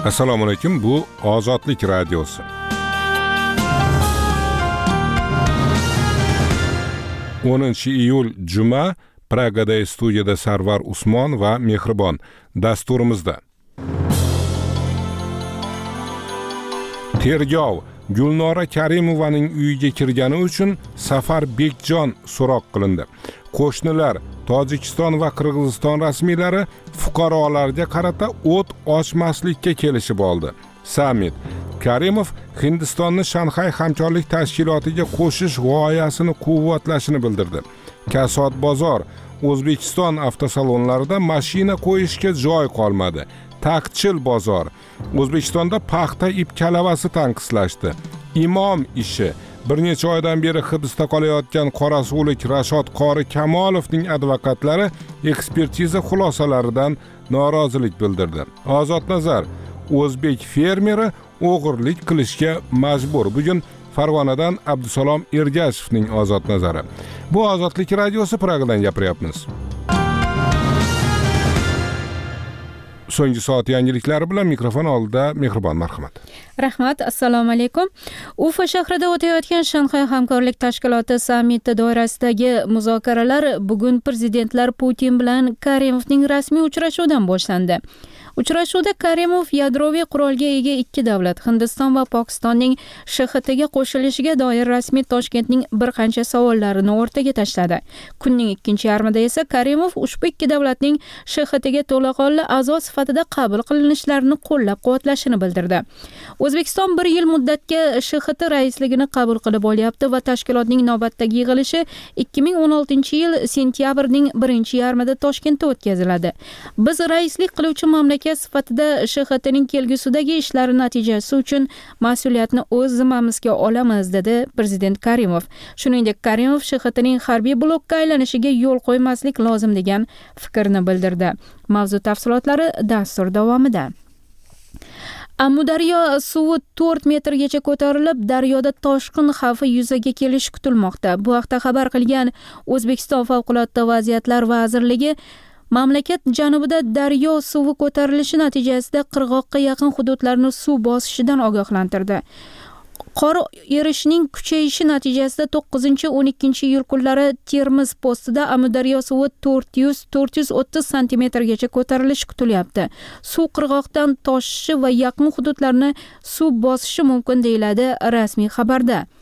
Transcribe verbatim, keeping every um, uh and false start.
Assalomu alaykum, bu Ozodlik radiosi. o'ninchi iyul juma, Pragada studiyada Sarvar Usmon va Mehribon dasturimizda. Tergov Gulnora Karimovaning uyiga kirgani uchun Safar Bekjon so'roq qilindi. Qo'shnilar Tojikiston va Qirg'iziston rasmiylari fuqarolarga qarata o't ochmaslikka kelishib oldi. Sammit Karimov Hindistonni Shanxay hamkorlik tashkilotiga qo'shish g'oyasini quvvatlashini bildirdi. Kasod bozor O'zbekiston avtosalonlarida mashina qo'yishga joy qolmadi. Taqchil bozor O'zbekistonda paxta ip kalavasi tanqislashdi. Imom ishi bir necha oydan beri hibsda qolayotgan qorasuvlik Rashod Qori Kamolovning advokatlari ekspertiza xulosalaridan norozilik bildirdi. Ozod nazar o'zbek fermeri o'g'irlik qilishga majbur. Bugun Farg'onadan Abdusalom Ergashevning ozod nazari. Bu Ozodlik radiosi, Pragadan gapiryapmiz. So'nggi soat yangiliklari bilan mikrofon oldida Mehribon, marhamat. Rahmat, assalomu alaykum. Ufa shahrida o'tayotgan Shanxay hamkorlik tashkiloti sammiti doirasidagi muzokaralar bugun prezidentlar Putin bilan Karimovning rasmiy uchrashuvidan boshlandi. Uchrashuvda Karimov yadroviy qurolga ega ikki davlat, Hindiston va Pokistonning Sh X T ga qo'shilishiga doir rasmiy Toshkentning bir qancha savollarini o'rtaga tashladi. Kunning ikkinchi yarmida esa Karimov ushbu ikki davlatning Sh X T ga to'laqonli a'zo sifatida qabul qilinishlarini qo'llab-quvvatlashini bildirdi. O'zbekiston bir yil muddatga Sh X T raisligini qabul qilib olyapti va tashkilotning navbatdagi yig'ilishi ikki ming o'n oltinchi yil sentyabrning birinchi yarmida Toshkentda o'tkaziladi. Biz raislik qiluvchi mamlakat sifatida Sh X T ning kelgusidagi ishlari natijasi uchun mas'uliyatni o'z zimmamizga olamiz, dedi prezident Karimov. Shuningdek, Karimov Sh X T ning harbiy blokka aylanishiga yo'l qo'ymaslik lozim degan fikrni bildirdi. Mavzu tafsilotlari dastur davomida. Amudaryo suvi to'rt metrgacha ko'tarilib, daryoda toshqin xavfi yuzaga kelishi kutilmoqda. Bu haqda xabar qilgan O'zbekiston favqulodda vaziyatlar vazirligi mamlakat janubida daryo suvi ko'tarilishi natijasida qirg'oqqa yaqin hududlarni suv bosishidan ogohlantirdi. Qor erishining kuchayishi natijasida to'qqizinchi o'n ikkinchi iyul kunlari Termiz postida Amudaryo suvi to'rt yuz to'rt yuz o'ttiz santimetrgacha ko'tarilishi kutilyapti. Suv qirg'oqdan toshishi va yaqin hududlarni suv bosishi mumkin deyiladi rasmiy xabarda.